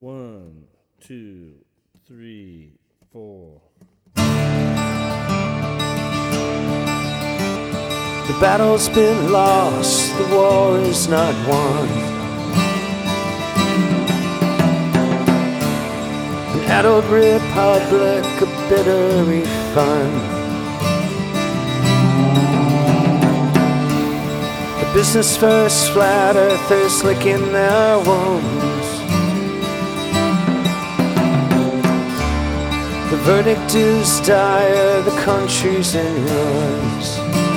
One, two, three, four. The battle's been lost, the war is not won. An addled republic, a bitter refund. The business first, flat earthers licking their wounds. The verdict is dire, the country's in ruins.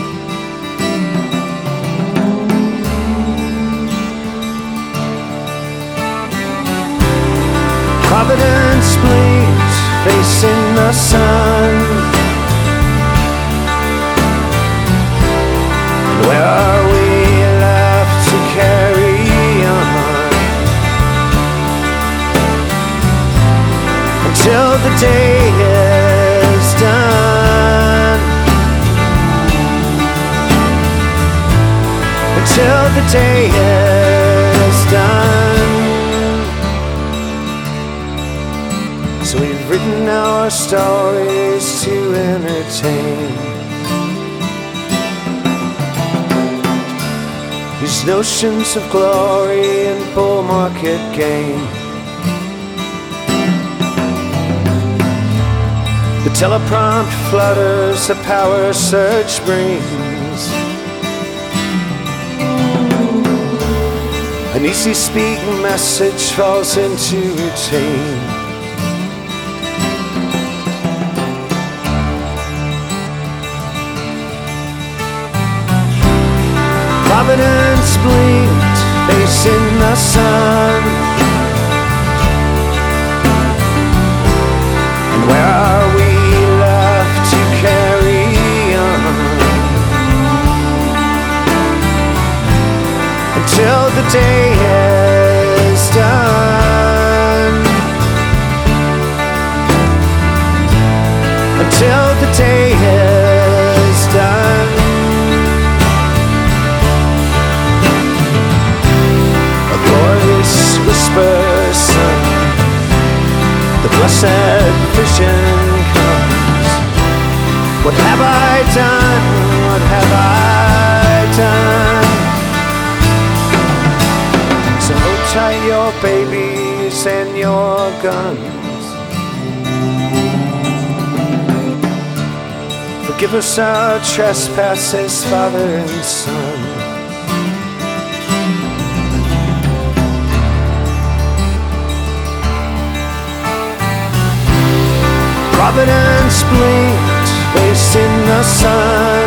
Providence bleeds, facing the sun. And where are we left to carry on? Until the day is done. Until the day is done. So we've written our stories to entertain these notions of glory and bull market gain. The teleprompt flutters, the power surge brings an easy speak message falls into routine. Providence blinked, facing the sun. And where are we left to carry on? Until the day is done. Until the day is done. Whispers, son, the blessed vision comes. What have I done? What have I done? So hold tight your babies and your guns. Forgive us our trespasses, Father and Son. Providence blinked, facing the sun.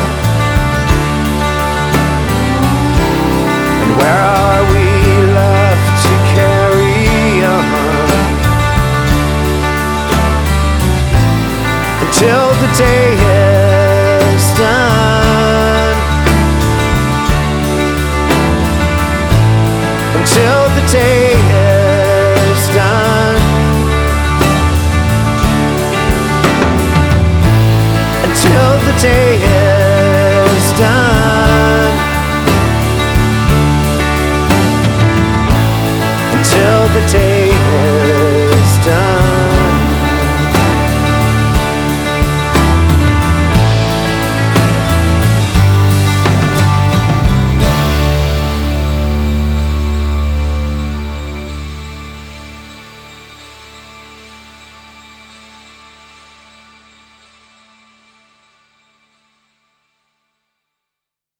And where are we left to carry on? Until the day